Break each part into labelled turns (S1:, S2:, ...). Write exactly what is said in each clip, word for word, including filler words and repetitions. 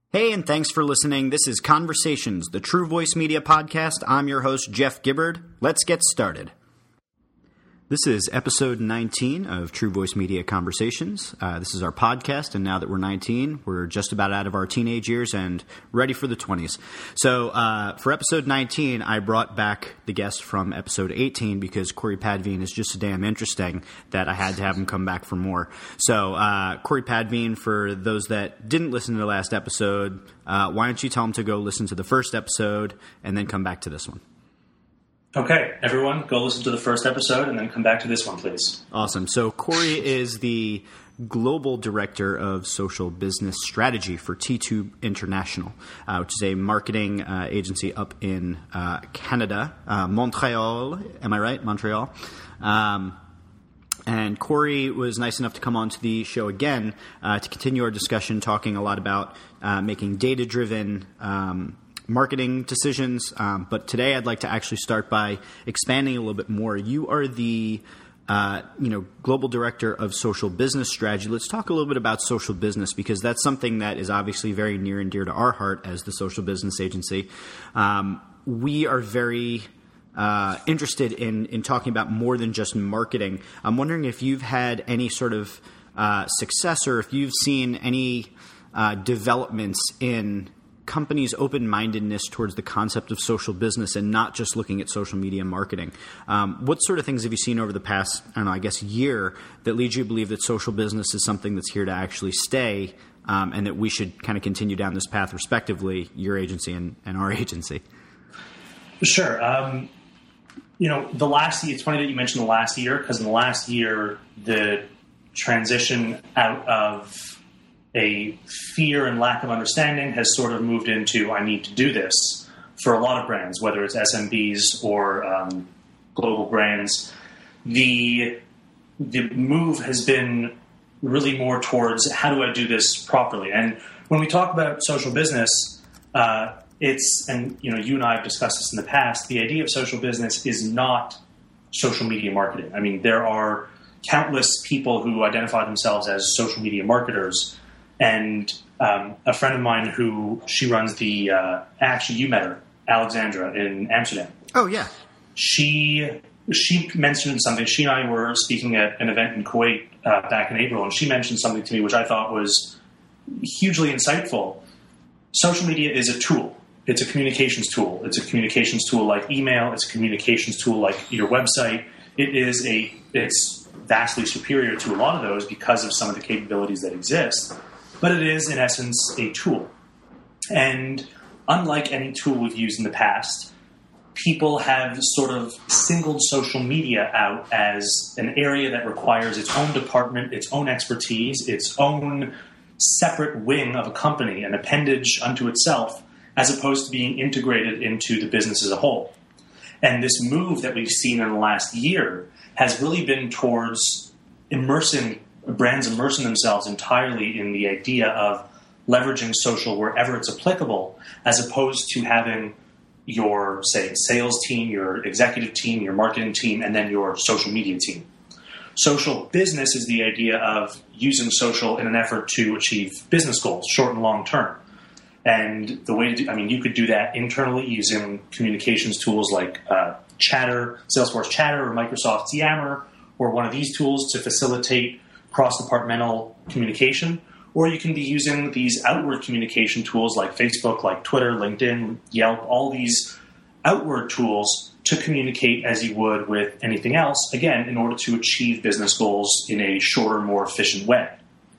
S1: Hey, and thanks for listening. This is Conversations, the True Voice Media podcast. I'm your host, Jeff Gibbard. Let's get started. This is episode nineteen of True Voice Media Conversations. Uh, this is our podcast, and now that we're nineteen, we're just about out of our teenage years and ready for the twenties. So uh, for episode nineteen, I brought back the guest from episode eighteen because Corey Padveen is just so damn interesting that I had to have him come back for more. So uh, Corey Padveen, for those that didn't listen to the last episode, uh, why don't you tell them to go listen to the first episode and then come back to this one?
S2: Okay, everyone, go listen to the first episode and then come back to this one, please.
S1: Awesome. So Corey is the Global Director of Social Business Strategy for T two International, uh, which is a marketing uh, agency up in uh, Canada, uh, Montreal. Am I right? Montreal. Um, and Corey was nice enough to come on to the show again uh, to continue our discussion, talking a lot about uh, making data-driven um marketing decisions, um, but today I'd like to actually start by expanding a little bit more. You are the uh, you know, Global Director of Social Business Strategy. Let's talk a little bit about social business, because that's something that is obviously very near and dear to our heart as the social business agency. Um, we are very uh, interested in, in talking about more than just marketing. I'm wondering if you've had any sort of uh, success, or if you've seen any uh, developments in companies' open-mindedness towards the concept of social business and not just looking at social media marketing. Um, what sort of things have you seen over the past, I don't know, I guess year that leads you to believe that social business is something that's here to actually stay, um, and that we should kind of continue down this path respectively, your agency and, and our agency?
S2: Sure. Um, you know, the last year, it's funny that you mentioned the last year, because in the last year, the transition out of a fear and lack of understanding has sort of moved into, I need to do this for a lot of brands, whether it's S M Bs or um, global brands. The the move has been really more towards, how do I do this properly? And when we talk about social business, uh, it's, and you know, you and I have discussed this in the past, the idea of social business is not social media marketing. I mean, there are countless people who identify themselves as social media marketers. And um, a friend of mine who, she runs the, uh, actually you met her, Alexandra in Amsterdam.
S1: Oh, yeah.
S2: She she mentioned something. She and I were speaking at an event in Kuwait uh, back in April, and she mentioned something to me which I thought was hugely insightful. Social media is a tool. It's a communications tool. It's a communications tool like email. It's a communications tool like your website. It is a, it's vastly superior to a lot of those because of some of the capabilities that exist. But it is, in essence, a tool. And unlike any tool we've used in the past, people have sort of singled social media out as an area that requires its own department, its own expertise, its own separate wing of a company, an appendage unto itself, as opposed to being integrated into the business as a whole. And this move that we've seen in the last year has really been towards immersing brands immersing themselves entirely in the idea of leveraging social wherever it's applicable, as opposed to having your, say, sales team, your executive team, your marketing team, and then your social media team. Social business is the idea of using social in an effort to achieve business goals, short and long term. And the way to do, I mean, you could do that internally using communications tools like uh, Chatter, Salesforce Chatter, or Microsoft's Yammer, or one of these tools to facilitate cross-departmental communication, or you can be using these outward communication tools like Facebook, like Twitter, LinkedIn, Yelp, all these outward tools to communicate as you would with anything else, again, in order to achieve business goals in a shorter, more efficient way.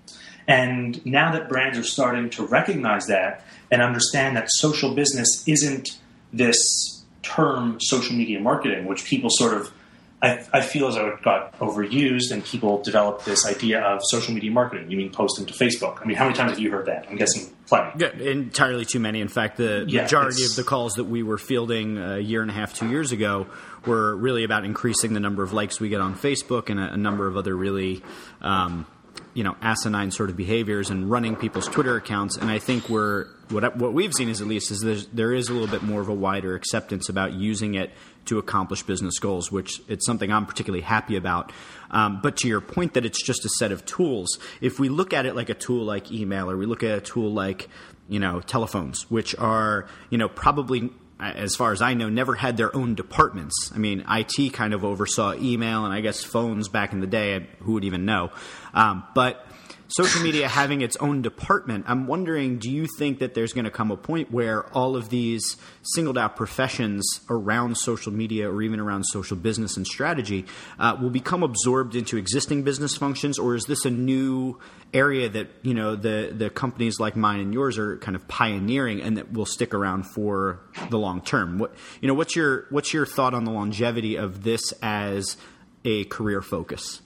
S2: And now that brands are starting to recognize that and understand that social business isn't this term social media marketing, which people sort of I, I feel as though it got overused and people developed this idea of social media marketing. You mean posting to Facebook? I mean, how many times have you heard that? I'm guessing plenty.
S1: Yeah, entirely too many. In fact, the
S2: yeah,
S1: majority of the calls that we were fielding a year and a half, two years ago were really about increasing the number of likes we get on Facebook and a, a number of other really um, you know, asinine sort of behaviors and running people's Twitter accounts. And I think we're what what we've seen is at least is there's, there is a little bit more of a wider acceptance about using it to accomplish business goals, which it's something I'm particularly happy about. Um, but to your point that it's just a set of tools, if we look at it like a tool like email, or we look at a tool like you know, telephones, which are, you know, probably, as far as I know, never had their own departments. I mean, I T kind of oversaw email and I guess phones back in the day. Who would even know? Um, but social media having its own department, I'm wondering, do you think that there's going to come a point where all of these singled out professions around social media or even around social business and strategy uh, will become absorbed into existing business functions? Or is this a new area that, you know, the, the companies like mine and yours are kind of pioneering and that will stick around for the long term? What, you know, what's your, what's your thought on the longevity of this as a career focus?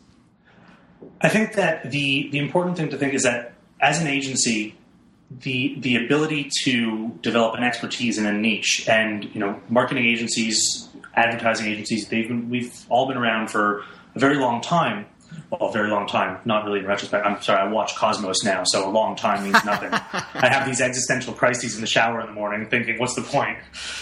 S2: I think that the, the important thing to think is that as an agency, the the ability to develop an expertise in a niche, and you know, marketing agencies, advertising agencies, they've been, we've all been around for a very long time. Well, a very long time, not really in retrospect. I'm sorry, I watch Cosmos now, so a long time means nothing. I have these existential crises in the shower in the morning, thinking, "What's the point?"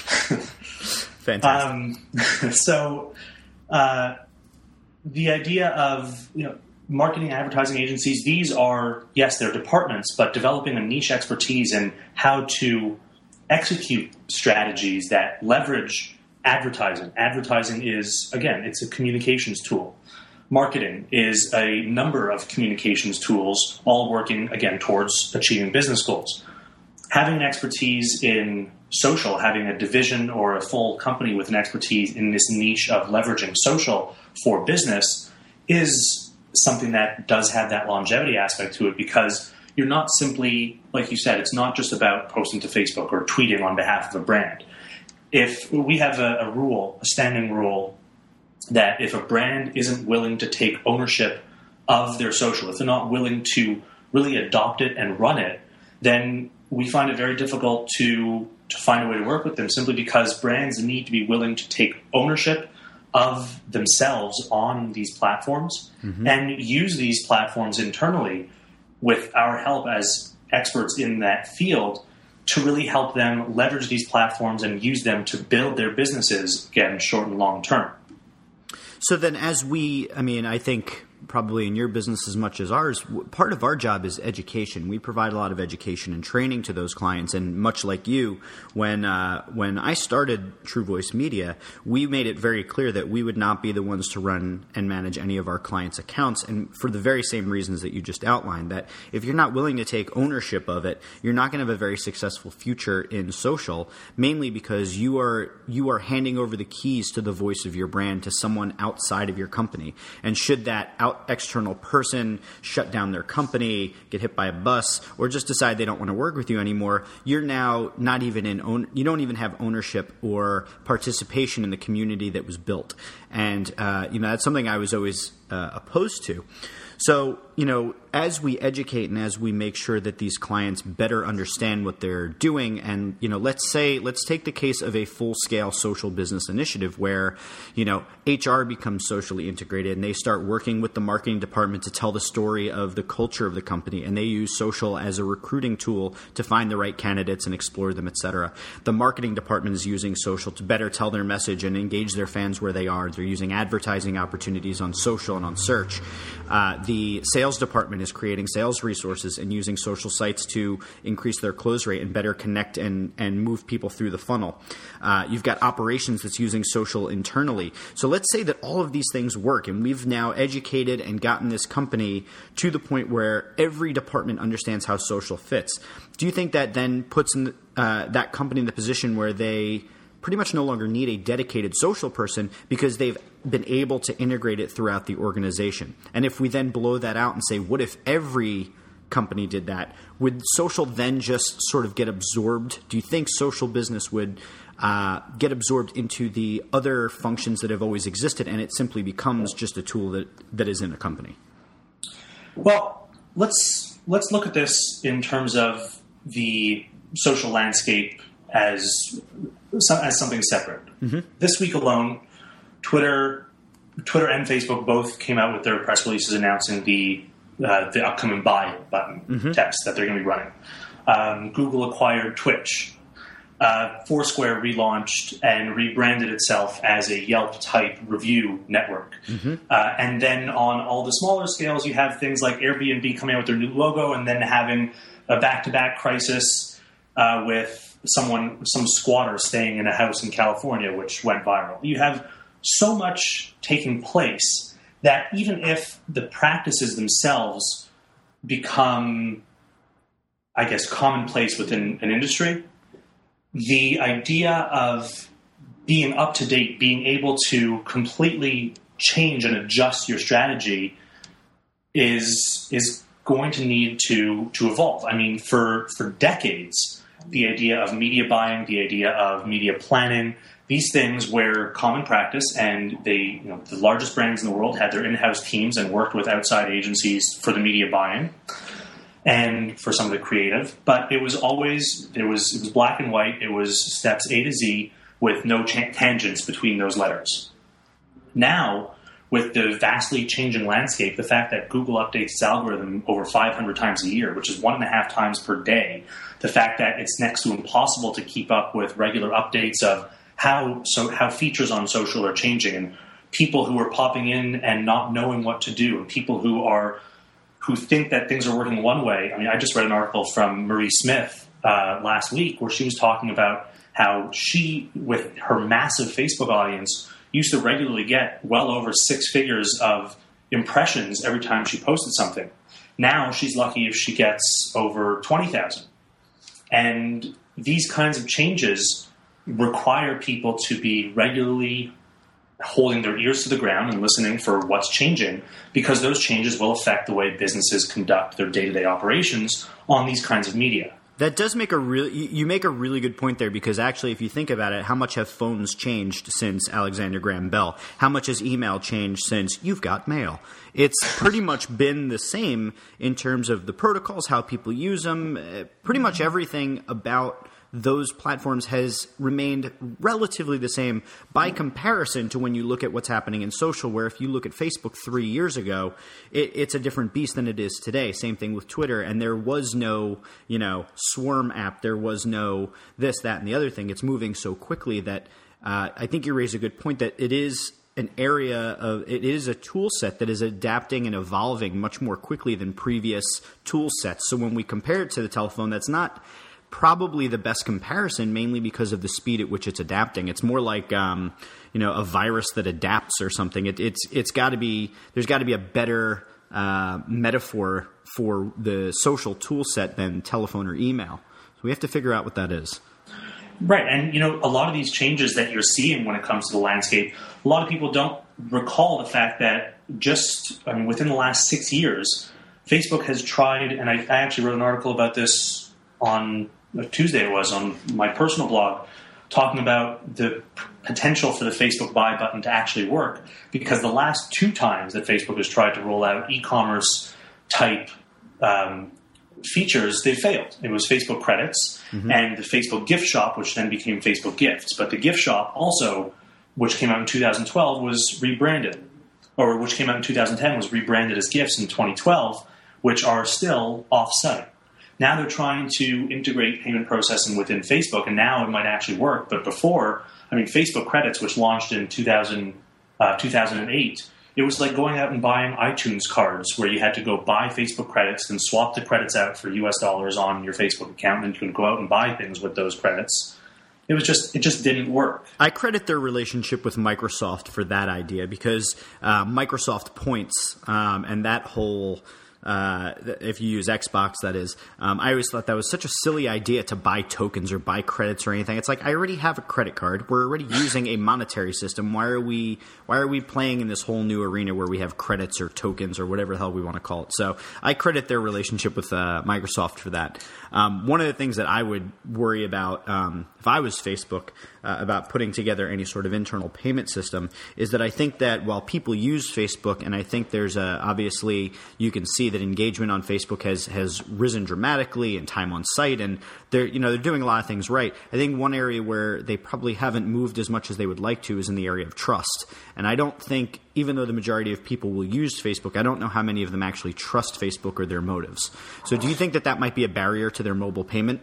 S1: Fantastic.
S2: Um, so, uh, the idea of you know. marketing advertising agencies, these are, yes, they're departments, but developing a niche expertise in how to execute strategies that leverage advertising. Advertising is, again, it's a communications tool. Marketing is a number of communications tools, all working, again, towards achieving business goals. Having an expertise in social, having a division or a full company with an expertise in this niche of leveraging social for business is something that does have that longevity aspect to it, because you're not simply, like you said, it's not just about posting to Facebook or tweeting on behalf of a brand. If we have a, a rule, a standing rule, that if a brand isn't willing to take ownership of their social, if they're not willing to really adopt it and run it, then we find it very difficult to, to find a way to work with them, simply because brands need to be willing to take ownership of themselves on these platforms mm-hmm. and use these platforms internally with our help as experts in that field to really help them leverage these platforms and use them to build their businesses, again, short and long term.
S1: So then as we, I mean, I think probably in your business as much as ours, part of our job is education. We provide a lot of education and training to those clients. And much like you, when uh, when I started True Voice Media, we made it very clear that we would not be the ones to run and manage any of our clients' accounts. And for the very same reasons that you just outlined, that if you're not willing to take ownership of it, you're not going to have a very successful future in social, mainly because you are you are handing over the keys to the voice of your brand to someone outside of your company. And should that out external person shut down their company, get hit by a bus, or just decide they don't want to work with you anymore, you're now not even in own, you don't even have ownership or participation in the community that was built. And uh, you know, that's something I was always uh, opposed to. So, you know, as we educate and as we make sure that these clients better understand what they're doing, and, you know, let's say, let's take the case of a full-scale social business initiative where, you know, H R becomes socially integrated and they start working with the marketing department to tell the story of the culture of the company, and they use social as a recruiting tool to find the right candidates and explore them, et cetera. The marketing department is using social to better tell their message and engage their fans where they are. They're using advertising opportunities on social and on search. Uh, the sales department is creating sales resources and using social sites to increase their close rate and better connect and, and move people through the funnel. Uh, you've got operations that's using social internally. So let's say that all of these things work, and we've now educated and gotten this company to the point where every department understands how social fits. Do you think that then puts in the, uh, that company in the position where they pretty much no longer need a dedicated social person because they've been able to integrate it throughout the organization? And if we then blow that out and say, what if every company did that? Would social then just sort of get absorbed? Do you think social business would uh, get absorbed into the other functions that have always existed, and it simply becomes just a tool that, that is in a company?
S2: Well, let's let's look at this in terms of the social landscape as as something separate. Mm-hmm. This week alone, Twitter, Twitter and Facebook both came out with their press releases announcing the uh, the upcoming buy button mm-hmm. text that they're going to be running. Um, Google acquired Twitch. Uh, Foursquare relaunched and rebranded itself as a Yelp-type review network. Mm-hmm. Uh, and then on all the smaller scales, you have things like Airbnb coming out with their new logo and then having a back-to-back crisis uh, with someone, some squatter staying in a house in California, which went viral. You have so much taking place that even if the practices themselves become, I guess, commonplace within an industry, the idea of being up to date, being able to completely change and adjust your strategy is is going to need to to evolve. I mean, for for decades, the idea of media buying, the idea of media planning, these things were common practice, and they, you know, the largest brands in the world had their in-house teams and worked with outside agencies for the media buying and for some of the creative. But it was always, it was, it was black and white. It was steps A to Z with no cha- tangents between those letters. Now, with the vastly changing landscape, the fact that Google updates its algorithm over five hundred times a year, which is one and a half times per day, the fact that it's next to impossible to keep up with regular updates of how so how features on social are changing, and people who are popping in and not knowing what to do, and people who are who think that things are working one way. I mean, I just read an article from Marie Smith uh, last week where she was talking about how she, with her massive Facebook audience, used to regularly get well over six figures of impressions every time she posted something. Now she's lucky if she gets over twenty thousand. And these kinds of changes require people to be regularly holding their ears to the ground and listening for what's changing, because those changes will affect the way businesses conduct their day-to-day operations on these kinds of media.
S1: That does make a really, you make a really good point there, because actually, if you think about it, how much have phones changed since Alexander Graham Bell? How much has email changed since you've got mail? It's pretty much been the same in terms of the protocols, how people use them. Pretty much everything about those platforms has remained relatively the same by comparison to when you look at what's happening in social, where if you look at Facebook three years ago, it, it's a different beast than it is today. Same thing with Twitter. And there was no, you know, Swarm app. There was no this, that, and the other thing. It's moving so quickly that uh, I think you raise a good point that it is an area of, it is a tool set that is adapting and evolving much more quickly than previous tool sets. So when we compare it to the telephone, that's not probably the best comparison, mainly because of the speed at which it's adapting. It's more like um, you know, a virus that adapts or something. It, it's it's got to be there's got to be a better uh, metaphor for the social tool set than telephone or email. So we have to figure out what that is.
S2: Right, and you know, a lot of these changes that you're seeing when it comes to the landscape, a lot of people don't recall the fact that just I mean, within the last six years, Facebook has tried, and I, I actually wrote an article about this on Tuesday it was, on my personal blog, talking about the potential for the Facebook buy button to actually work, because the last two times that Facebook has tried to roll out e-commerce type um, features, they failed. It was Facebook credits mm-hmm. and the Facebook gift shop, which then became Facebook gifts. But the gift shop also, which came out in two thousand twelve, was rebranded, or which came out in two thousand ten, was rebranded as gifts in twenty twelve, which are still off-site. Now they're trying to integrate payment processing within Facebook, and now it might actually work. But before, I mean, Facebook credits, which launched in two thousand, uh, two thousand eight, it was like going out and buying iTunes cards, where you had to go buy Facebook credits and swap the credits out for U S dollars on your Facebook account, and you could go out and buy things with those credits. It was just, it just didn't work.
S1: I credit their relationship with Microsoft for that idea, because uh, Microsoft points um, and that whole Uh, if you use Xbox, that is. Um, I always thought that was such a silly idea to buy tokens or buy credits or anything. It's like, I already have a credit card. We're already using a monetary system. Why are we why are we playing in this whole new arena where we have credits or tokens or whatever the hell we want to call it? So I credit their relationship with uh, Microsoft for that. Um, one of the things that I would worry about um, if I was Facebook uh, about putting together any sort of internal payment system is that I think that while people use Facebook, and I think there's a, obviously you can see that engagement on Facebook has, has risen dramatically, and time on site, and they're, you know, they're doing a lot of things right. I think one area where they probably haven't moved as much as they would like to is in the area of trust. And I don't think, even though the majority of people will use Facebook, I don't know how many of them actually trust Facebook or their motives. So do you think that that might be a barrier to their mobile payment?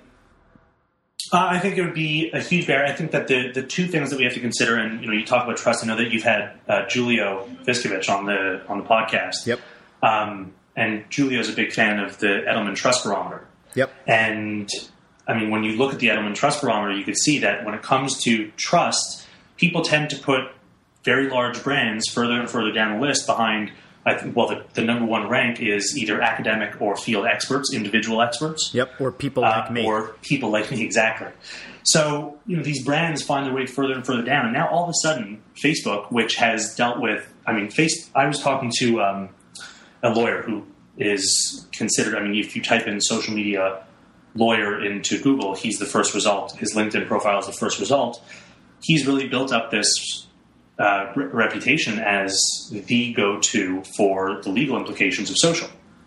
S2: Uh, I think it would be a huge barrier. I think that the, the two things that we have to consider, and you know, you talk about trust. I know that you've had uh, Julio Viscovich on the on the podcast.
S1: Yep.
S2: Um, and Julio's a big fan of the Edelman Trust Barometer.
S1: Yep.
S2: And I mean, when you look at the Edelman Trust Barometer, you could see that when it comes to trust, people tend to put very large brands further and further down the list behind, I think, well, the, the number one rank is either academic or field experts, individual experts.
S1: Yep, or people like
S2: uh,
S1: me.
S2: Or people like me, exactly. So, you know, these brands find their way further and further down. And now all of a sudden, Facebook, which has dealt with, I mean, face, I was talking to um, a lawyer who is considered, I mean, if you type in social media lawyer into Google, he's the first result. His LinkedIn profile is the first result. He's really built up this uh, re- reputation as the go-to for the legal implications of social.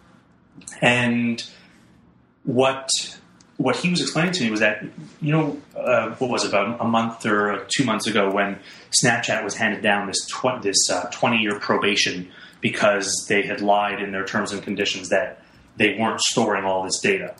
S2: And what what he was explaining to me was that, you know, uh, what was it, about a month or two months ago when Snapchat was handed down this tw- this uh, twenty-year probation because they had lied in their terms and conditions that they weren't storing all this data.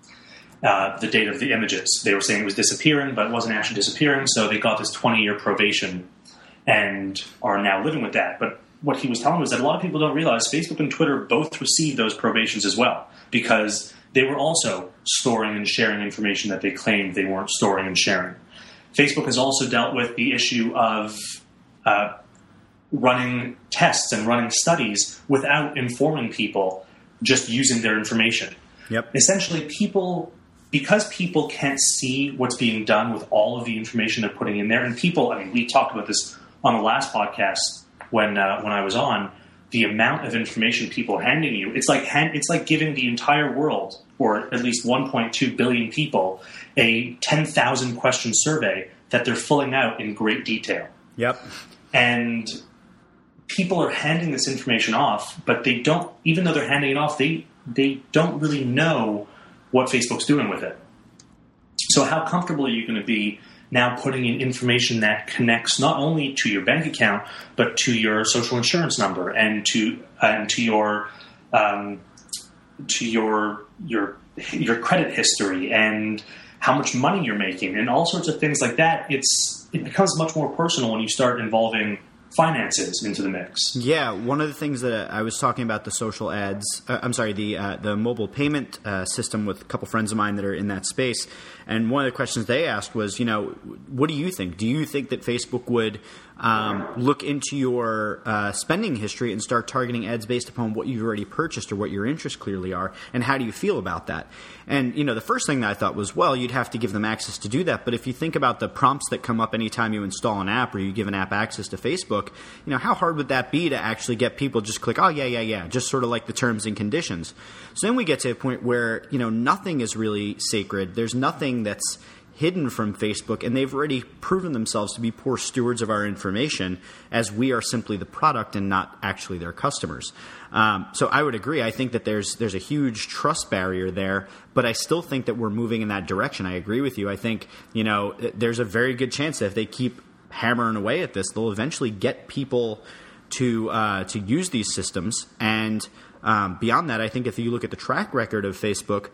S2: Uh, the data of the images. They were saying it was disappearing, but it wasn't actually disappearing, so they got this twenty-year probation and are now living with that. But what he was telling me was that a lot of people don't realize Facebook and Twitter both received those probations as well, because they were also storing and sharing information that they claimed they weren't storing and sharing. Facebook has also dealt with the issue of uh, running tests and running studies without informing people, just using their information.
S1: Yep.
S2: Essentially, people... Because people can't see what's being done with all of the information they're putting in there, and people, I mean, we talked about this on the last podcast when uh, when I was on, the amount of information people are handing you. It's like hand, it's like giving the entire world, or at least one point two billion people, a ten thousand question survey that they're filling out in great detail.
S1: Yep.
S2: And people are handing this information off, but they don't, even though they're handing it off, they they don't really know what Facebook's doing with it. So how comfortable are you going to be now putting in information that connects not only to your bank account, but to your social insurance number and to and to your um, to your your your credit history and how much money you're making and all sorts of things like that? It's it becomes much more personal when you start involving finances into the mix.
S1: Yeah, one of the things that I was talking about, the social ads, uh, I'm sorry, the uh, the mobile payment uh, system with a couple friends of mine that are in that space. And one of the questions they asked was, you know, what do you think? Do you think that Facebook would um, look into your uh, spending history and start targeting ads based upon what you've already purchased or what your interests clearly are? And how do you feel about that? And, you know, the first thing that I thought was, well, you'd have to give them access to do that. But if you think about the prompts that come up anytime you install an app or you give an app access to Facebook, you know, how hard would that be to actually get people just click, oh, yeah, yeah, yeah, just sort of like the terms and conditions. So then we get to a point where, you know, nothing is really sacred. There's nothing that's hidden from Facebook, and they've already proven themselves to be poor stewards of our information, as we are simply the product and not actually their customers. Um, so I would agree. I think that there's there's a huge trust barrier there, but I still think that we're moving in that direction. I agree with you. I think, you know, there's a very good chance that if they keep hammering away at this, they'll eventually get people to uh, to use these systems. And um, beyond that, I think if you look at the track record of Facebook,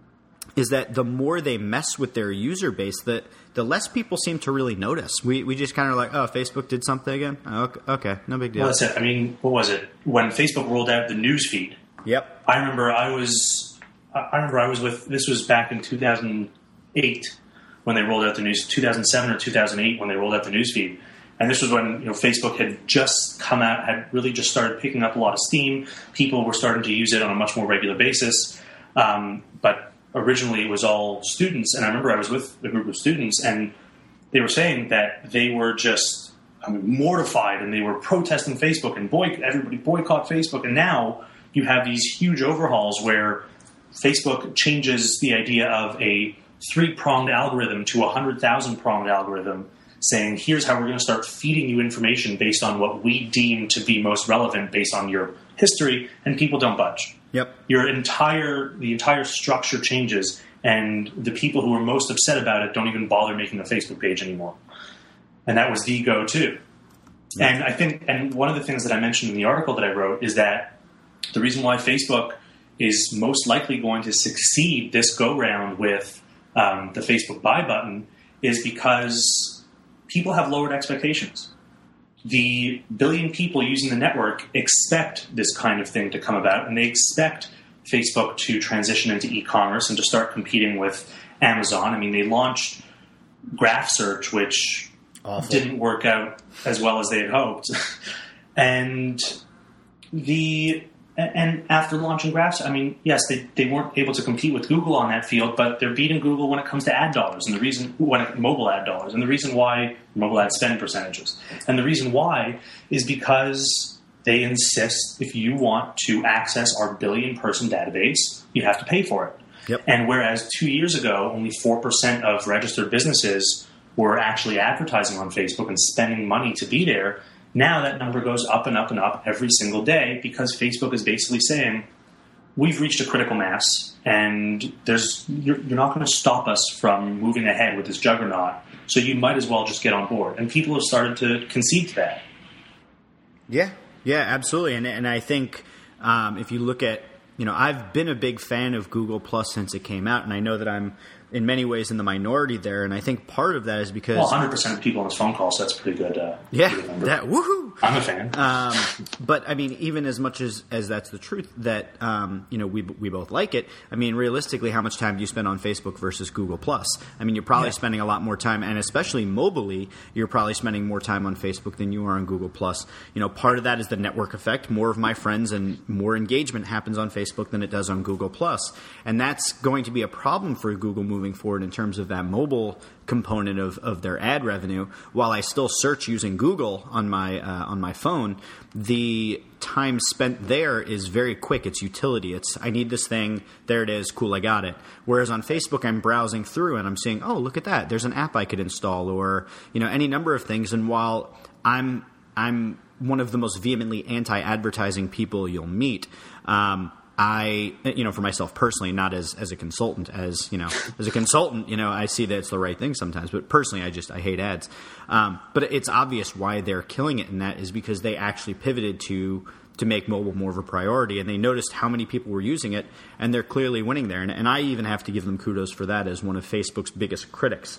S1: is that the more they mess with their user base, the, the less people seem to really notice. We we just kind of like, oh, Facebook did something again? Oh, okay, okay, no big deal.
S2: Well, that's it. I mean, what was it? When Facebook rolled out the news feed.
S1: Yep.
S2: I remember I was, I remember I was with, this was back in two thousand eight when they rolled out the news, two thousand seven or two thousand eight when they rolled out the news feed. And this was when, you know, Facebook had just come out, had really just started picking up a lot of steam. People were starting to use it on a much more regular basis. Um, but originally it was all students, and I remember I was with a group of students, and they were saying that they were just I mean, mortified, and they were protesting Facebook, and boy, everybody boycott Facebook. And now you have these huge overhauls where Facebook changes the idea of a three-pronged algorithm to a one hundred thousand pronged algorithm, saying, here's how we're going to start feeding you information based on what we deem to be most relevant based on your history, and people don't budge.
S1: Yep.
S2: Your entire the entire structure changes, and the people who are most upset about it don't even bother making a Facebook page anymore. And that was the go-to. Yep. And I think, and one of the things that I mentioned in the article that I wrote is that the reason why Facebook is most likely going to succeed this go-round with um, the Facebook buy button is because people have lowered expectations. The billion people using the network expect this kind of thing to come about, and they expect Facebook to transition into e-commerce and to start competing with Amazon. I mean, they launched Graph Search, which
S1: Awful.
S2: didn't work out as well as they had hoped. and the and after launching Graph, I mean, yes, they, they weren't able to compete with Google on that field, but they're beating Google when it comes to ad dollars, and the reason when it, mobile ad dollars, and the reason why mobile ad spend percentages, and the reason why is because they insist if you want to access our billion person database, you have to pay for it.
S1: Yep.
S2: And whereas two years ago, only four percent of registered businesses were actually advertising on Facebook and spending money to be there, now that number goes up and up and up every single day because Facebook is basically saying, we've reached a critical mass and there's you're, you're not going to stop us from moving ahead with this juggernaut, so you might as well just get on board. And people have started to concede to that.
S1: Yeah, yeah, absolutely. And, and I think um, if you look at, you know, I've been a big fan of Google Plus since it came out, and I know that I'm in many ways in the minority there, and I think part of that is because...
S2: Well, one hundred percent of people on this phone call, so that's pretty good. Uh,
S1: yeah,
S2: pretty good
S1: that, woohoo!
S2: I'm a fan.
S1: um, but, I mean, even as much as, as that's the truth, that, um, you know, we we both like it, I mean, realistically, how much time do you spend on Facebook versus Google Plus? I mean, you're probably yeah. spending a lot more time, and especially mobily, you're probably spending more time on Facebook than you are on Google Plus. You know, part of that is the network effect. More of my friends and more engagement happens on Facebook than it does on Google Plus. And that's going to be a problem for Google moving forward in terms of that mobile component of, of their ad revenue. While I still search using Google on my uh, on my phone, the time spent there is very quick. It's utility. It's I need this thing. There it is. Cool, I got it. Whereas on Facebook, I'm browsing through and I'm seeing, oh, look at that. There's an app I could install, or you know, any number of things. And while I'm I'm one of the most vehemently anti-advertising people you'll meet, um, I, you know, for myself personally, not as, as a consultant, as, you know, as a consultant, you know, I see that it's the right thing sometimes, but personally, I just, I hate ads. Um, but it's obvious why they're killing it, and that is because they actually pivoted to, to make mobile more of a priority, and they noticed how many people were using it, and they're clearly winning there. And, and I even have to give them kudos for that as one of Facebook's biggest critics.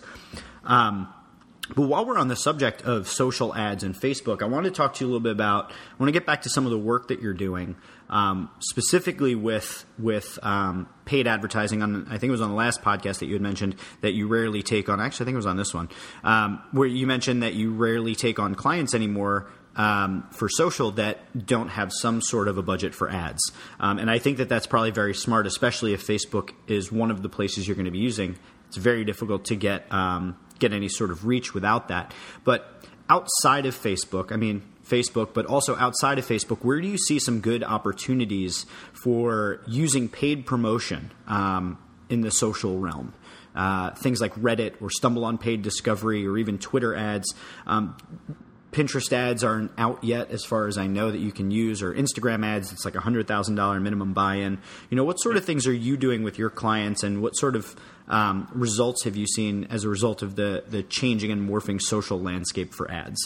S1: Um, But while we're on the subject of social ads and Facebook, I want to talk to you a little bit about, I want to get back to some of the work that you're doing, um, specifically with with um, paid advertising. On, I think it was on the last podcast that you had mentioned that you rarely take on, actually I think it was on this one, um, where you mentioned that you rarely take on clients anymore um, for social that don't have some sort of a budget for ads. Um, and I think that that's probably very smart, especially if Facebook is one of the places you're going to be using. It's very difficult to get um, get any sort of reach without that. But outside of Facebook, I mean Facebook, but also outside of Facebook, where do you see some good opportunities for using paid promotion um, in the social realm? Uh, things like Reddit or Stumble on Paid Discovery or even Twitter ads. Um, Pinterest ads aren't out yet as far as I know that you can use, or Instagram ads. It's like a one hundred thousand dollars minimum buy-in. You know, what sort of things are you doing with your clients, and what sort of um, results have you seen as a result of the, the changing and morphing social landscape for ads?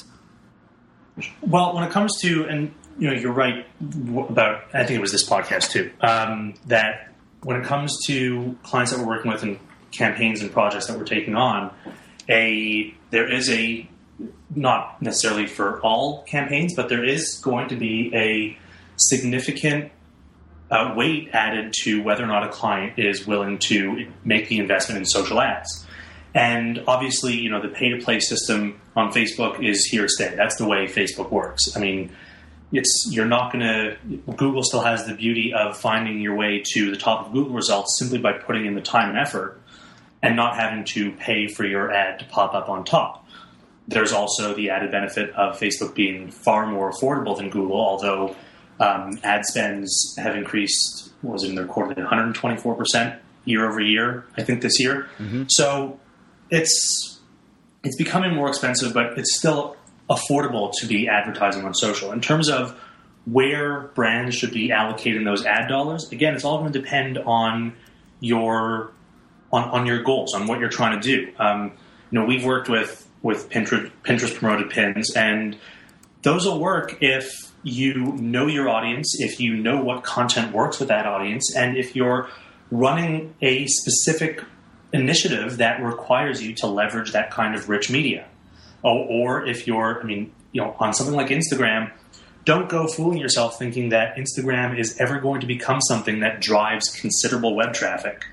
S2: Well, when it comes to, and you know, you're right about, I think it was this podcast too, um, that when it comes to clients that we're working with and campaigns and projects that we're taking on, a there is a not necessarily for all campaigns, but there is going to be a significant uh, weight added to whether or not a client is willing to make the investment in social ads. And obviously, you know, the pay-to-play system on Facebook is here to stay. That's the way Facebook works. I mean, it's you're not going to – Google still has the beauty of finding your way to the top of Google results simply by putting in the time and effort and not having to pay for your ad to pop up on top. There's also the added benefit of Facebook being far more affordable than Google, although um, ad spends have increased, what was it in their quarterly, one hundred twenty-four percent year over year, I think, this year. Mm-hmm. So it's it's becoming more expensive, but it's still affordable to be advertising on social. In terms of where brands should be allocating those ad dollars, again, it's all going to depend on your on, on your goals, on what you're trying to do. Um, you know, we've worked with with Pinterest, Pinterest promoted pins, and those will work if you know your audience, if you know what content works with that audience, and if you're running a specific initiative that requires you to leverage that kind of rich media. Oh, or if you're, I mean, you know, on something like Instagram, don't go fooling yourself thinking that Instagram is ever going to become something that drives considerable web traffic.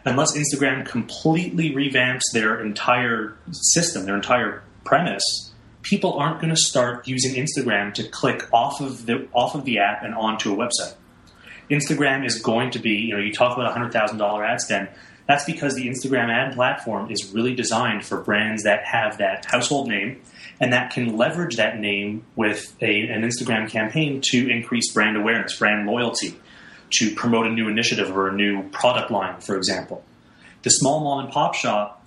S2: unless Instagram completely revamps their entire system, their entire premise, people aren't going to start using Instagram to click off of the off of the app and onto a website. Instagram is going to be, you know, you talk about a one hundred thousand dollars ad spend. That's because the Instagram ad platform is really designed for brands that have that household name and that can leverage that name with a, an Instagram campaign to increase brand awareness, brand loyalty, to promote a new initiative or a new product line, for example. The small mom and pop shop,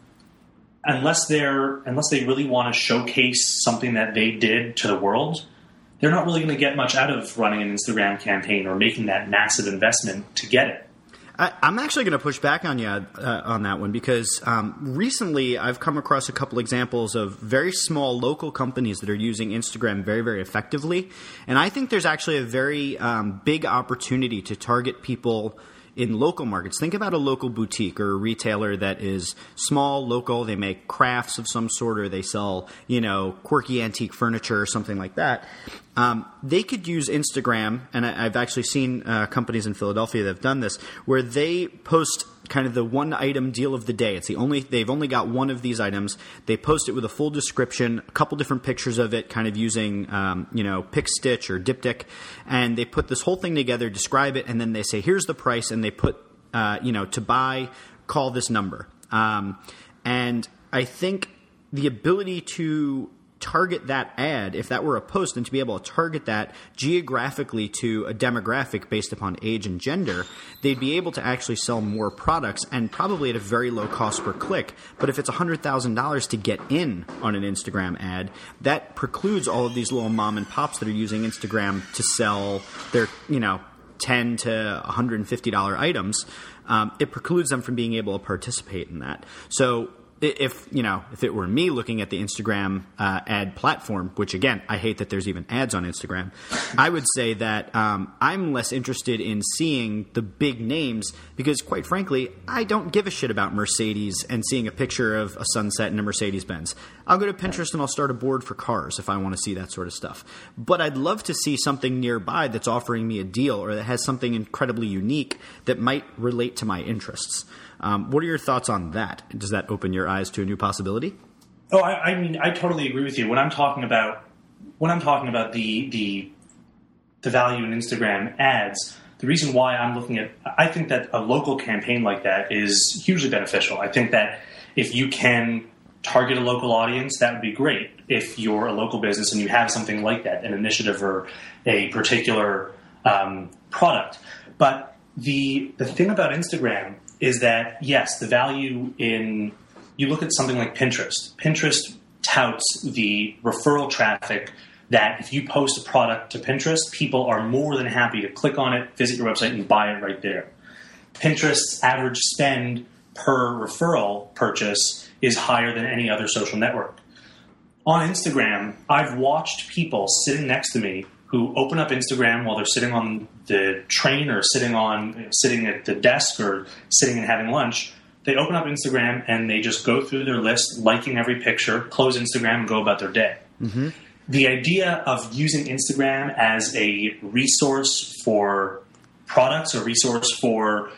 S2: unless they're unless they really want to showcase something that they did to the world, they're not really going to get much out of running an Instagram campaign or making that massive investment to get it.
S1: I, I'm actually going to push back on you uh, on that one because um, recently I've come across a couple examples of very small local companies that are using Instagram very, very effectively. And I think there's actually a very um, big opportunity to target people in local markets. Think about a local boutique or a retailer that is small, local. They make crafts of some sort, or they sell, you know, quirky antique furniture or something like that. Um, they could use Instagram, and I, I've actually seen uh, companies in Philadelphia that have done this, where they post kind of the one item deal of the day. It's the only they've only got one of these items. They post it with a full description, a couple different pictures of it, kind of using um, you know PicStitch or Diptyque, and they put this whole thing together, describe it, and then they say here's the price, and they put uh, you know to buy, call this number. Um, and I think the ability to target that ad, if that were a post, and to be able to target that geographically to a demographic based upon age and gender, they'd be able to actually sell more products and probably at a very low cost per click. But if it's one hundred thousand dollars to get in on an Instagram ad, that precludes all of these little mom and pops that are using Instagram to sell their, you know, ten to one hundred fifty dollars items. Um, it precludes them from being able to participate in that. So if, you know, if it were me looking at the Instagram uh, ad platform, which again, I hate that there's even ads on Instagram, I would say that um, I'm less interested in seeing the big names because, quite frankly, I don't give a shit about Mercedes and seeing a picture of a sunset in a Mercedes-Benz. I'll go to Pinterest and I'll start a board for cars if I want to see that sort of stuff. But I'd love to see something nearby that's offering me a deal or that has something incredibly unique that might relate to my interests. Um, what are your thoughts on that? Does that open your eyes to a new possibility?
S2: Oh, I, I mean, I totally agree with you. When I'm talking about when I'm talking about the the the value in Instagram ads, the reason why I'm looking at, I think that a local campaign like that is hugely beneficial. I think that if you can target a local audience, that would be great. If you're a local business and you have something like that, an initiative or a particular um, product. But the the thing about Instagram is that, yes, the value in, you look at something like Pinterest. Pinterest touts the referral traffic that if you post a product to Pinterest, people are more than happy to click on it, visit your website, and buy it right there. Pinterest's average spend per referral purchase is higher than any other social network. On Instagram, I've watched people sitting next to me who open up Instagram while they're sitting on the train or sitting on sitting at the desk or sitting and having lunch. They open up Instagram and they just go through their list, liking every picture, close Instagram, and go about their day. Mm-hmm. The idea of using Instagram as a resource for products or resource for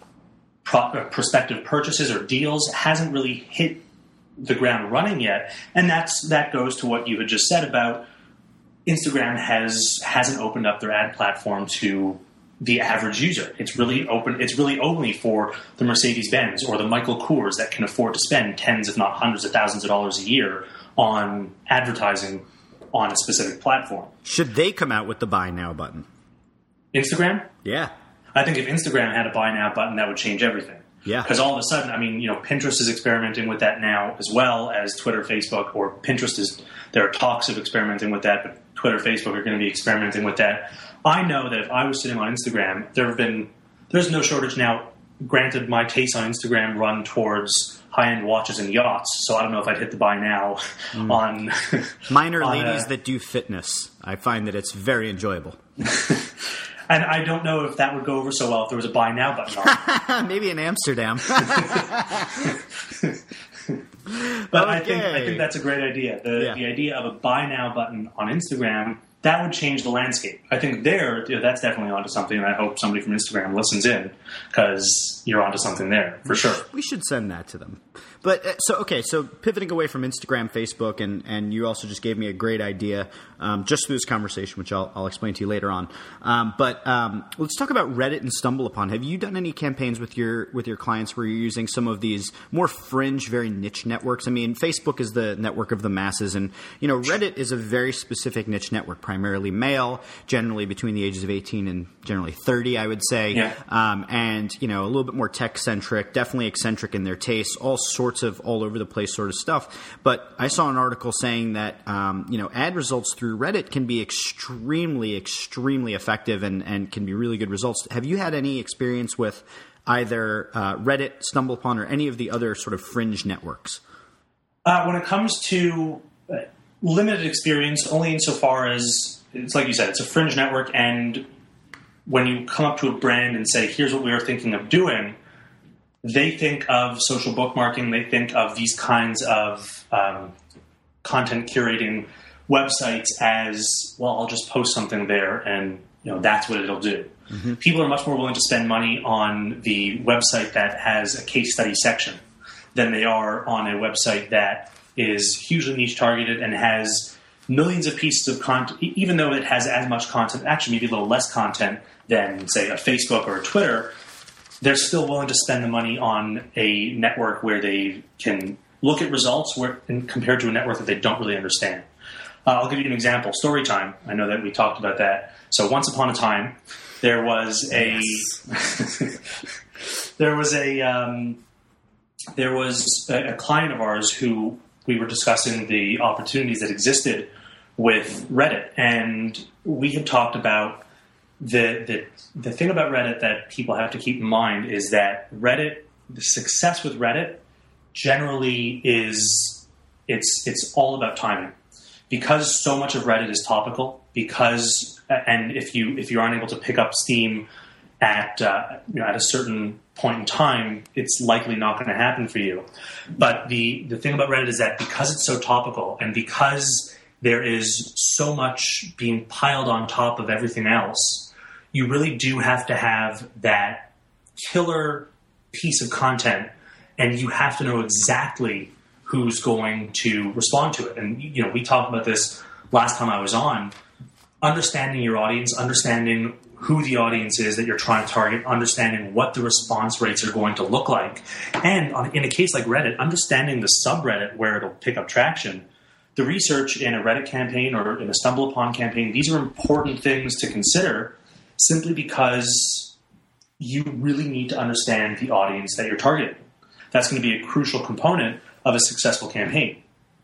S2: pro- prospective purchases or deals hasn't really hit the ground running yet. And that's that goes to what you had just said about Instagram has hasn't opened up their ad platform to the average user. It's really open. It's really only for the Mercedes-Benz or the Michael Kors that can afford to spend tens, if not hundreds of thousands of dollars a year on advertising on a specific platform.
S1: Should they come out with the buy now button?
S2: Instagram?
S1: Yeah.
S2: I think if Instagram had a buy now button, that would change everything.
S1: Yeah.
S2: Because all of a sudden, I mean, you know, Pinterest is experimenting with that now as well as Twitter, Facebook, or Pinterest is, there are talks of experimenting with that, but Twitter, Facebook are going to be experimenting with that. I know that if I was sitting on Instagram, there have been, there's no shortage now. Granted, my tastes on Instagram run towards high-end watches and yachts, so I don't know if I'd hit the buy now mm. on...
S1: Mine are
S2: on
S1: ladies
S2: a, that
S1: do fitness. I find that it's very enjoyable.
S2: And I don't know if that would go over so well if there was a buy now button on it.
S1: Maybe in Amsterdam.
S2: But
S1: okay.
S2: I think I think that's a great idea. The
S1: yeah.
S2: the idea of a buy now button on Instagram that would change the landscape. I think there, you know, that's definitely onto something, and I hope somebody from Instagram listens in, because you're onto something there, for sure.
S1: We should send that to them. But uh, so, okay, so pivoting away from Instagram, Facebook, and, and you also just gave me a great idea um, just through this conversation, which I'll, I'll explain to you later on. Um, but um, let's talk about Reddit and StumbleUpon. Have you done any campaigns with your with your clients where you're using some of these more fringe, very niche networks? I mean, Facebook is the network of the masses, and you know, Reddit is a very specific niche network, primarily male, generally between the ages of eighteen and generally thirty, I would say.
S2: Yeah.
S1: Um, and you know, a little bit more tech-centric, definitely eccentric in their tastes, all sorts of all over the place sort of stuff. But I saw an article saying that um, you know, ad results through Reddit can be extremely, extremely effective and, and can be really good results. Have you had any experience with either uh, Reddit, StumbleUpon, or any of the other sort of fringe networks?
S2: Uh, when it comes to uh, limited experience, only insofar as it's like you said, it's a fringe network, and when you come up to a brand and say, here's what we are thinking of doing, they think of social bookmarking, they think of these kinds of um, content curating websites as, well, I'll just post something there and you know that's what it'll do. Mm-hmm. People are much more willing to spend money on the website that has a case study section than they are on a website that is hugely niche targeted and has millions of pieces of content, even though it has as much content, actually maybe a little less content than, say, a Facebook or a Twitter. They're still willing to spend the money on a network where they can look at results where, and compared to a network that they don't really understand. Uh, I'll give you an example. Storytime. I know that we talked about that. So once upon a time, there was a yes. there was a um, there was a, a client of ours who we were discussing the opportunities that existed with Reddit, and we had talked about the the the thing about Reddit that people have to keep in mind is that Reddit, the success with Reddit generally is it's it's all about timing. Because so much of Reddit is topical, because and if you if you aren't able to pick up steam at uh, you know, at a certain point in time, it's likely not going to happen for you. But the the thing about Reddit is that because it's so topical and because there is so much being piled on top of everything else, you really do have to have that killer piece of content, and you have to know exactly who's going to respond to it. And, you know, we talked about this last time I was on. Understanding your audience, understanding who the audience is that you're trying to target, understanding what the response rates are going to look like. And on, in a case like Reddit, understanding the subreddit where it'll pick up traction. The research in a Reddit campaign or in a StumbleUpon campaign, these are important things to consider simply because you really need to understand the audience that you're targeting. That's going to be a crucial component of a successful campaign.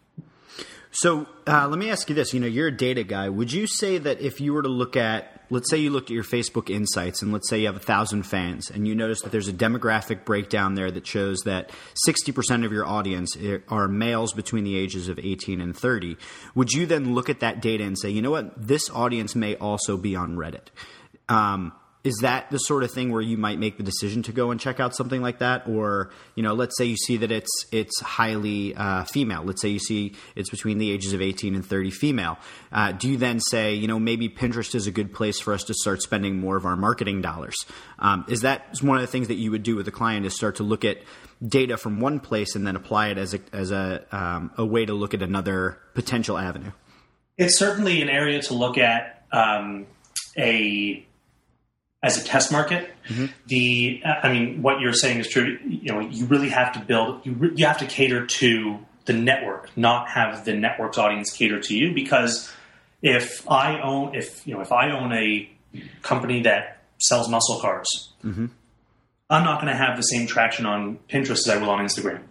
S1: So uh, let me ask you this. You know, you're a data guy. Would you say that if you were to look at, let's say you looked at your Facebook insights, and let's say you have one thousand fans, and you notice that there's a demographic breakdown there that shows that sixty percent of your audience are males between the ages of eighteen and thirty, would you then look at that data and say, you know what, this audience may also be on Reddit? Um Is that the sort of thing where you might make the decision to go and check out something like that? Or, you know, let's say you see that it's it's highly uh, female. Let's say you see it's between the ages of eighteen and thirty female. Uh, do you then say, you know, maybe Pinterest is a good place for us to start spending more of our marketing dollars? Um, is that one of the things that you would do with a client, is start to look at data from one place and then apply it as a, as a, um, a way to look at another potential avenue?
S2: It's certainly an area to look at um, a... as a test market. Mm-hmm. The, I mean, what you're saying is true. You know, you really have to build, you, re, you have to cater to the network, not have the network's audience cater to you. Because if I own, if, you know, if I own a company that sells muscle cars, mm-hmm. I'm not going to have the same traction on Pinterest as I will on Instagram.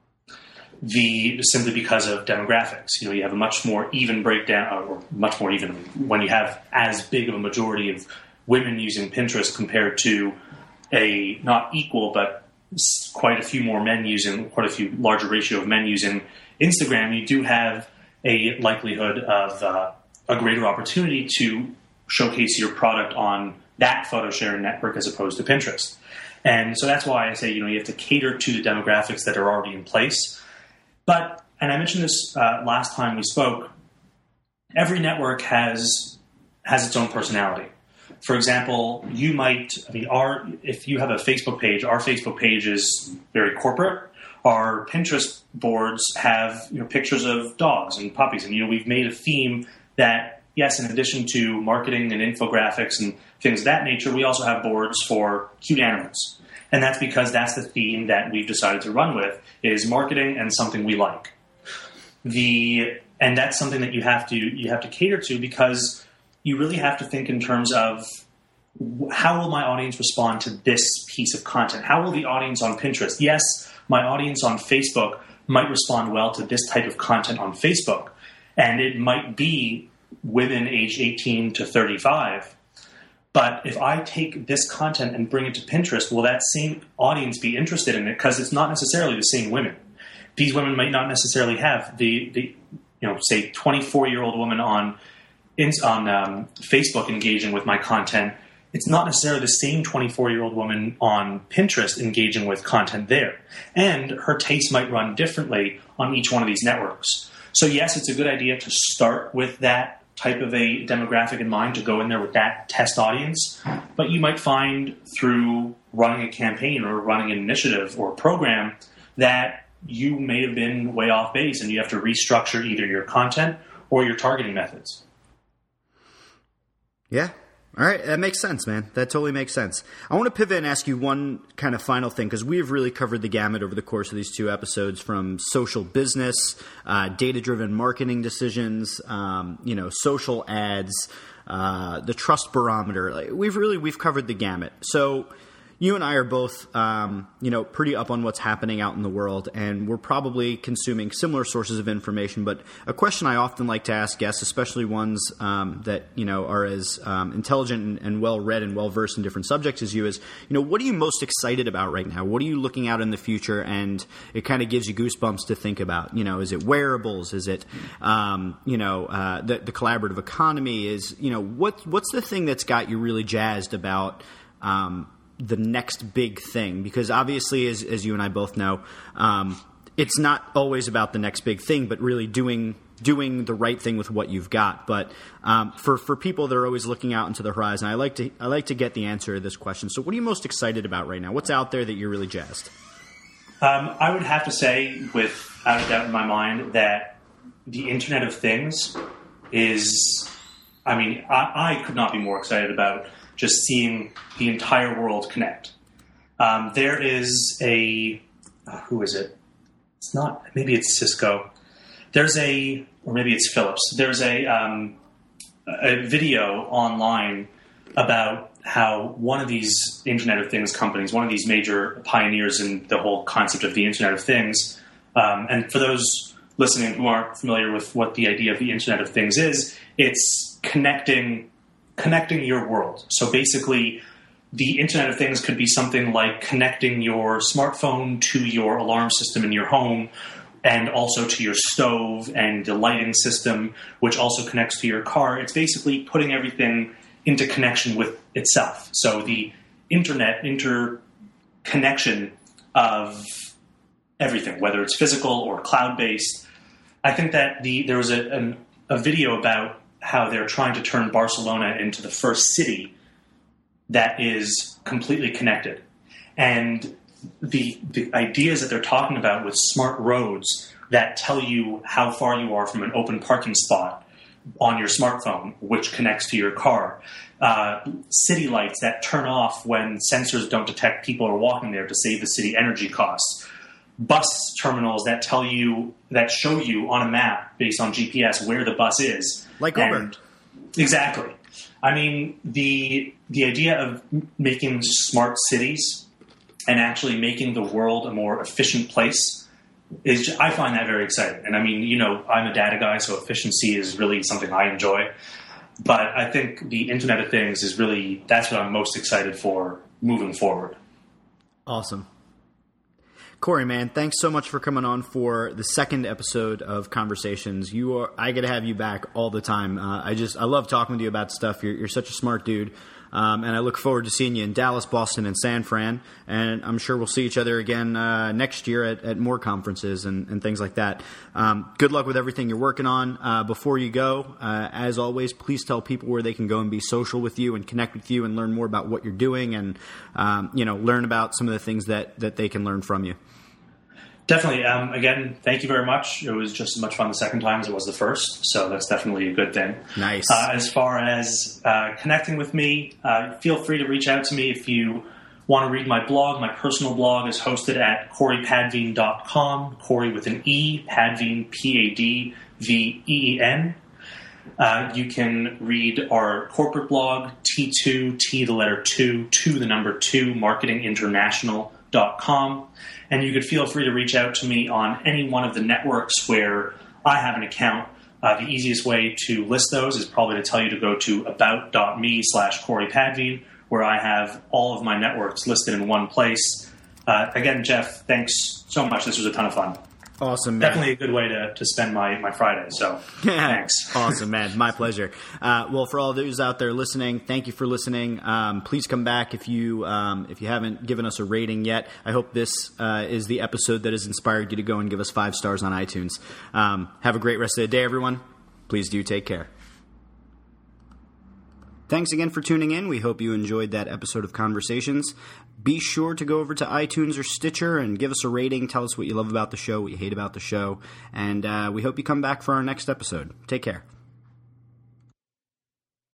S2: The, simply because of demographics. You know, you have a much more even breakdown, or much more even when you have as big of a majority of women using Pinterest compared to a not equal, but quite a few more men using, quite a few larger ratio of men using Instagram, you do have a likelihood of uh, a greater opportunity to showcase your product on that photo sharing network as opposed to Pinterest. And so that's why I say, you know, you have to cater to the demographics that are already in place. But, and I mentioned this uh, last time we spoke, every network has has its own personality. For example, you might, I mean, our, if you have a Facebook page, our Facebook page is very corporate. Our Pinterest boards have, you know, pictures of dogs and puppies. And, you know, we've made a theme that, yes, in addition to marketing and infographics and things of that nature, we also have boards for cute animals. And that's because that's the theme that we've decided to run with, is marketing and something we like. The and that's something that you have to you have to cater to, because you really have to think in terms of, how will my audience respond to this piece of content? How will the audience on Pinterest? Yes, my audience on Facebook might respond well to this type of content on Facebook, and it might be women aged eighteen to thirty-five. But if I take this content and bring it to Pinterest, will that same audience be interested in it? Because it's not necessarily the same women. These women might not necessarily have the, the you know, say twenty-four-year-old woman on on um, Facebook engaging with my content. It's not necessarily the same twenty-four-year-old woman on Pinterest engaging with content there. And her taste might run differently on each one of these networks. So yes, it's a good idea to start with that type of a demographic in mind, to go in there with that test audience. But you might find through running a campaign or running an initiative or a program that you may have been way off base, and you have to restructure either your content or your targeting methods.
S1: Yeah. All right. That makes sense, man. That totally makes sense. I want to pivot and ask you one kind of final thing, because we have really covered the gamut over the course of these two episodes, from social business, uh, data-driven marketing decisions, um, you know, social ads, uh, the trust barometer. Like, we've really, we've covered the gamut. So you and I are both, um, you know, pretty up on what's happening out in the world, and we're probably consuming similar sources of information. But a question I often like to ask guests, especially ones um, that, you know, are as um, intelligent and, and well-read and well-versed in different subjects as you, is, you know, what are you most excited about right now? What are you looking out in the future? And it kind of gives you goosebumps to think about. You know, is it wearables? Is it, um, you know, uh, the, the collaborative economy? Is, you know, what what's the thing that's got you really jazzed about um the next big thing? Because obviously, as, as you and I both know, um, it's not always about the next big thing, but really doing doing the right thing with what you've got. But um, for for people that are always looking out into the horizon, I like to I like to get the answer to this question. So, what are you most excited about right now? What's out there that you're really jazzed?
S2: Um, I would have to say, without a doubt in my mind, that the Internet of Things is. I mean, I, I could not be more excited about just seeing the entire world connect. Um, there is a, uh, who is it? It's not, maybe it's Cisco. There's a, or maybe it's Philips. There's a, um, a video online about how one of these Internet of Things companies, one of these major pioneers in the whole concept of the Internet of Things, um, and for those listening who aren't familiar with what the idea of the Internet of Things is, it's connecting connecting your world. So basically, the Internet of Things could be something like connecting your smartphone to your alarm system in your home, and also to your stove and the lighting system, which also connects to your car. It's basically putting everything into connection with itself. So the internet, interconnection of everything, whether it's physical or cloud-based. I think that the there was a, an, a video about how they're trying to turn Barcelona into the first city that is completely connected. And the the ideas that they're talking about with smart roads that tell you how far you are from an open parking spot on your smartphone, which connects to your car. Uh, city lights that turn off when sensors don't detect people are walking there to save the city energy costs. Bus terminals that tell you, that show you on a map based on G P S where the bus is.
S1: Like Uber.
S2: Exactly. I mean, the the idea of making smart cities and actually making the world a more efficient place is, I find that very exciting. And I mean, you know, I'm a data guy, so efficiency is really something I enjoy. But I think the Internet of Things is really, that's what I'm most excited for moving forward.
S1: Awesome. Corey, man, thanks so much for coming on for the second episode of Conversations. You are, I got to have you back all the time. Uh, I just, I love talking with you about stuff. You're, you're such a smart dude. Um, and I look forward to seeing you in Dallas, Boston, and San Fran. And I'm sure we'll see each other again uh, next year at, at more conferences and, and things like that. Um, good luck with everything you're working on. Uh, before you go, uh, as always, please tell people where they can go and be social with you and connect with you and learn more about what you're doing and um, you know learn about some of the things that, that they can learn from you.
S2: Definitely. Um, again, thank you very much. It was just as much fun the second time as it was the first, so that's definitely a good thing.
S1: Nice.
S2: Uh, as far as uh, connecting with me, uh, feel free to reach out to me if you want to read my blog. My personal blog is hosted at corey padveen dot com, Corey with an E, Padveen, P A D V E E N. Uh, you can read our corporate blog, T two, T the letter two, two the number two, marketing international dot com. And you could feel free to reach out to me on any one of the networks where I have an account. Uh, the easiest way to list those is probably to tell you to go to about.me slash Corey Padveen, where I have all of my networks listed in one place. Uh, again, Jeff, thanks so much. This was a ton of fun.
S1: Awesome, man.
S2: Definitely a good way to, to spend my, my Friday, so thanks.
S1: Awesome, man. My pleasure. Uh, well, for all those out there listening, thank you for listening. Um, please come back if you um, if you haven't given us a rating yet. I hope this uh, is the episode that has inspired you to go and give us five stars on iTunes. Um, have a great rest of the day, everyone. Please do take care. Thanks again for tuning in. We hope you enjoyed that episode of Conversations. Be sure to go over to iTunes or Stitcher and give us a rating. Tell us what you love about the show, what you hate about the show. And uh, we hope you come back for our next episode. Take care.